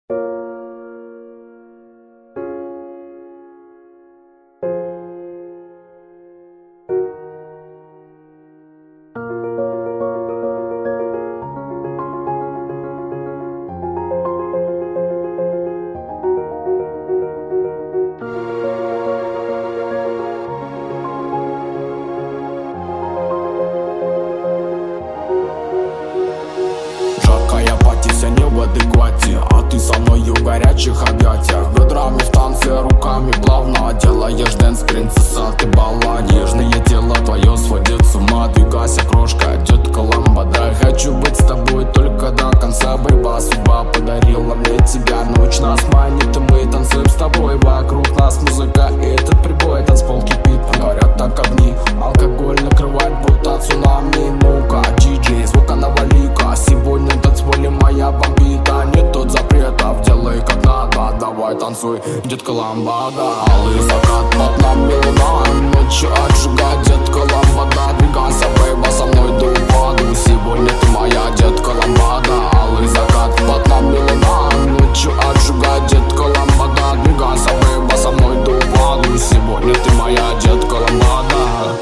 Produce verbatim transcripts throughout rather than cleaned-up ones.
Не в адеквате, а ты со мною в горячих объятиях. Бедрами в танце, руками плавно делаешь дэнс, принцесса, ты баллад. Нежное тело твое сводит с ума. Двигайся, крошка, детка ламбада. Хочу быть с тобой только до конца. Борьба, судьба подарила мне тебя. Ночь нас манит, и мы танцуем с тобой. Вокруг нас музыка и этот прибой. Танцпол кипит, горят так огни. Алкоголь накрывает, будто цунами. Ну-ка, диджей, звука навали-ка. Сегодня в танцполе моя бомбита. Нет тут запретов, делай как надо. Давай танцуй, детка ламбада. Алый закат, под нами луна. Ночью отжигай, детка ламбада. Двигайся, бейба, со мной до упаду. Сегодня ты моя детка ламбада. Алый закат, под нами луна. Ночью отжигай, детка ламбада. Двигайся, бейба, со мной до упаду. Сегодня ты моя детка ламбада.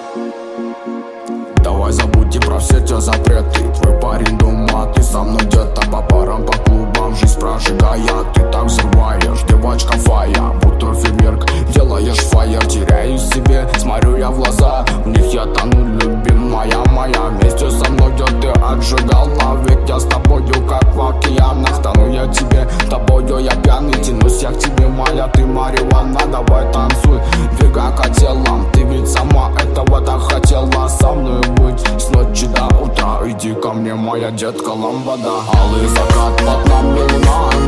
Давай забудьте про все те запреты. Твой парень дома, ты со мной где-то по парам, по клубам. Жизнь прожигая, ты так взрываешь. Девочка фая, будто фейерверк. Делаешь фаер, теряюсь в себе. Смотрю я в глаза, в них я тону, любимая моя. Вместе со мной где ты отжигала. Ведь я с тобою как в океанах. Тону я тебе, тобою я пьяный. Тянусь я к тебе, моя, ты марихуана. Давай танцуй, двигай к телам. Ты ведь сама этого так хотела со мной быть с ночи до утра. Иди ко мне, моя детка ламбада. Алый закат, под нами луна.